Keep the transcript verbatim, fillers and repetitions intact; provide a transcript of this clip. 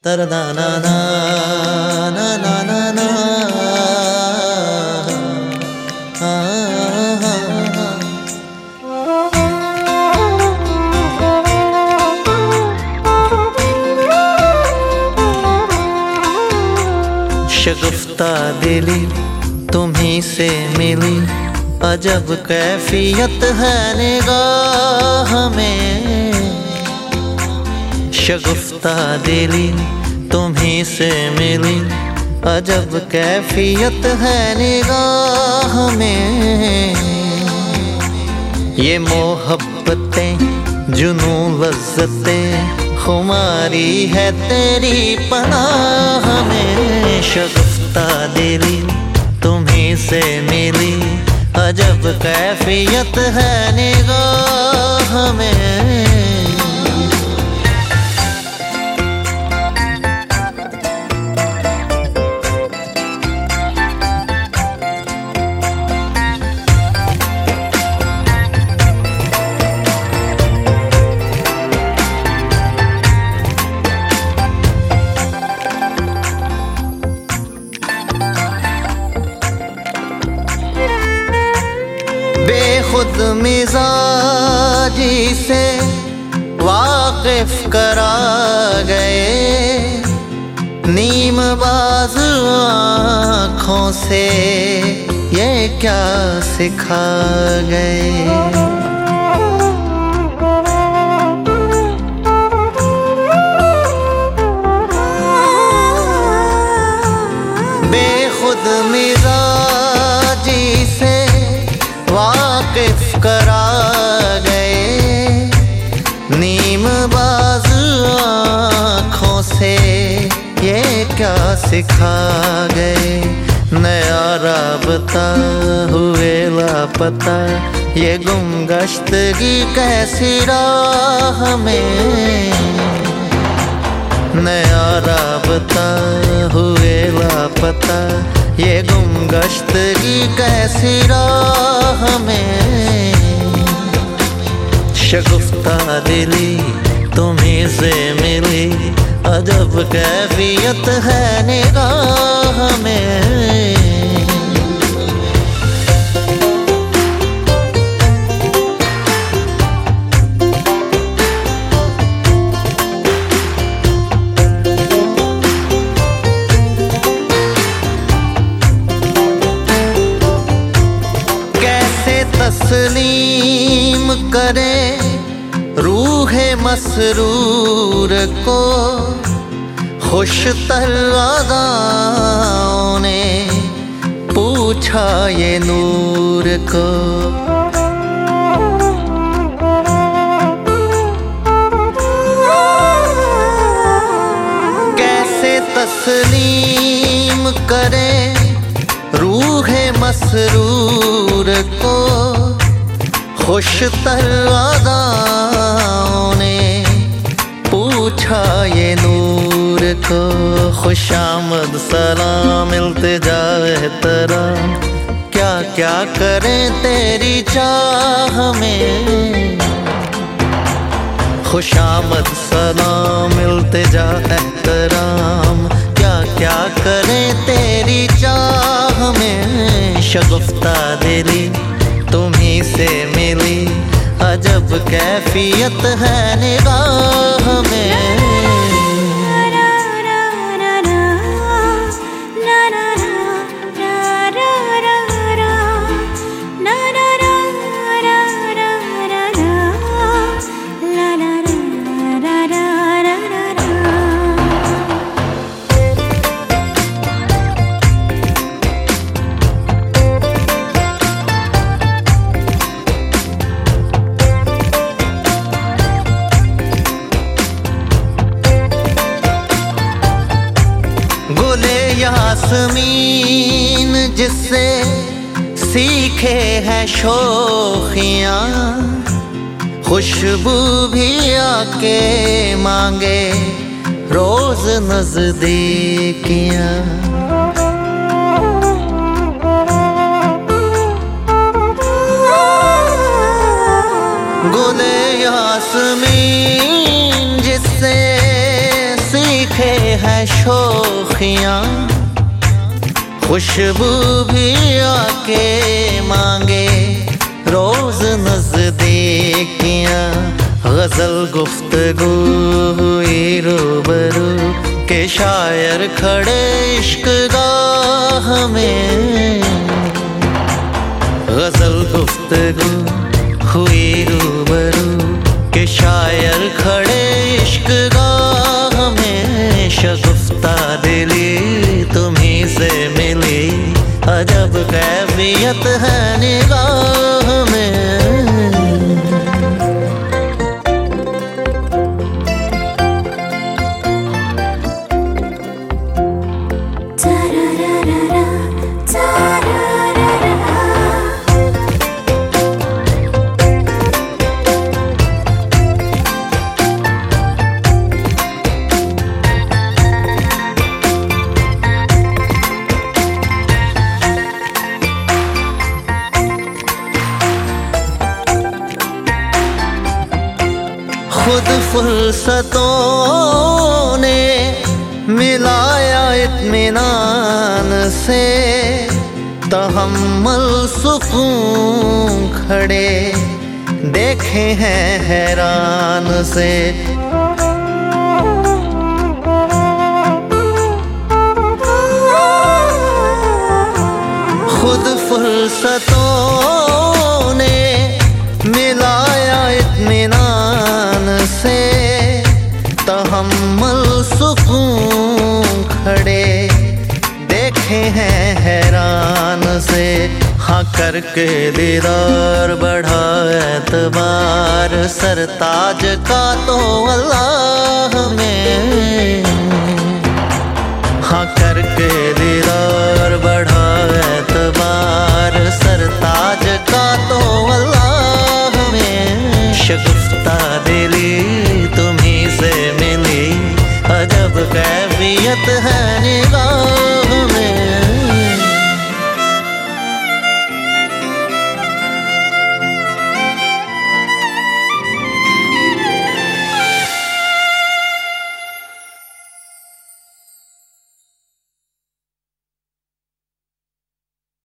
na na na na na na na शगुफ्ता दिली तुम्हीं से मिली, अजब कैफियत है निगाह में। शगुफ्ता दिली तुम्हीं से मिली, अजब कैफियत है निगाह में। ये मोहब्बतें जुनू लज्जतें खुमारी है तेरी पनाह में। शगुफ्ता दिली तुम्हीं से मिली, अजब कैफियत है निगाह में। बेखुद मिजाजी से वाकिफ करा गए, नीम बाज आँखों से ये क्या सिखा गए। बेखुद मिजाजी से वाकिफ करा गए, नीम बाज आँखों से ये क्या सिखा गए। नया राबता हुए लापता, ये गुमगश्तगी कैसी राह में। नया राबता हुए लापता, ये गुमगश्तगी कैसी राह में। शगुफ्ता दिली तुम्हीं से मिली, अजब कैफियत है निगाह में। तस्लीम करे रूहे मसरूर को, खुश तरादाओं ने पूछा ये नूर को। कैसे तस्लीम करे रूहे मसरूर को, खुश तरादाओं ने पूछा ये नूर को। खुशामद सलाम इल्तिजा एहतराम, क्या क्या करें तेरी चाह में। खुशामद सलाम इल्तिजा एहतराम, क्या क्या करें तेरी चाह में। शगुफ्ता दिली तुम्हीं से मिली, अजब कैफियत है निगाह में। यास्मीन जिससे सीखे हैं शोखियाँ, खुशबू भी आके मांगे रोज नजदीकियाँ। गुले यास्मीन जिससे सीखे रखे हैं शोखियाँ, खुशबू भी आके मांगे रोज नजदीकियाँ। गजल गुफ्तगू हुई रूबरू के शायर खड़े इश्क गाह में। गजल गुफ्तगू हुई रूबरू के शायर खड़े इश्क गाह में। शगुफ्ता दिली तुम्हीं से मिली, अजब कैफियत है निगाह में। खुद फुर्सतों ने मिलाया इत्मीनान से, तहम्मुल सुकून खड़े देखे हैं हैरान से। खुद फुर्सतों ने मिलाया इत्मीनान से, तहम्मुल सुकून खड़े देखे हैं हैरान से। हाँ करके दीदार बढ़ा एतबार सरताज का तो अल्लाह में।